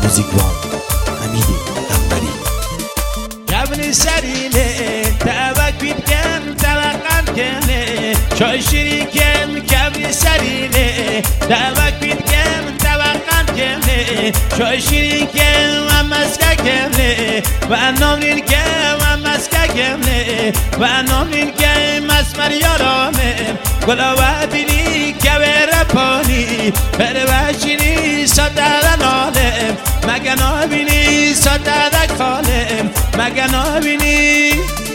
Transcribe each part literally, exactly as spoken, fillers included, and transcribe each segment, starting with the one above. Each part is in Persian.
موزیکوان حمید قنبری. قبل سریله توک بیدگم توقم کنه چای شریکم قبل سریله توک بیدگم توقم کنه چای شریکم و مسکه کنه و نامرین کم و مسکه کنه و نامرین کم اسمر یارامه گلا و بینی که بره پانی بره وشینی ساده نالم مگه نابینی ساده دک فالم مگه نابینی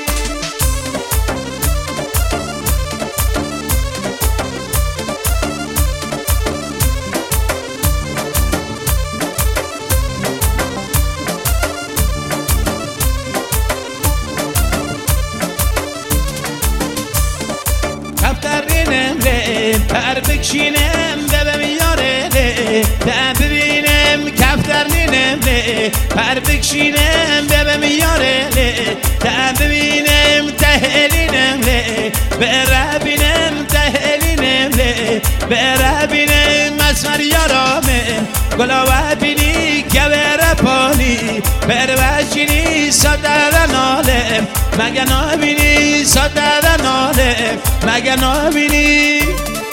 کفترینم ره پر بکشینم ببم یاره ره تا ببینم کفترینم ره پر بکشینم ببم یاره ره تا ببینم تهلینم ره بره بینم تهلینم ره بره بینم اسمر یارامم گلا و بینی که بره پانی بره وشینی ساده نالم مگه نابینی ساده نالم مگه نابینی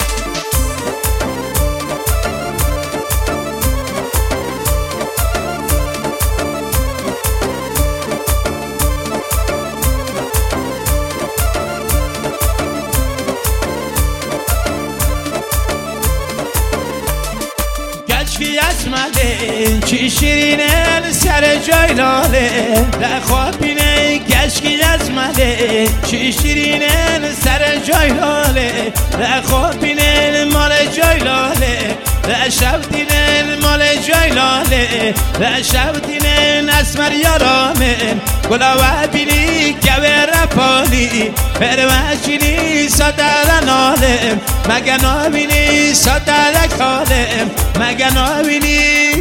کشکی اسمده چی شیرینه سر جای لاله در خواب بینه کشکی اسمده چی شیرینه سر جای لاله در خواب بینه مال جای لاله در شب دینه مال جای لاله در شب دینه اسمر یارامه گلا و بینی که بره پانی بره وشینی ساده نالم مگه نابینی ساده کالم مگه نابینی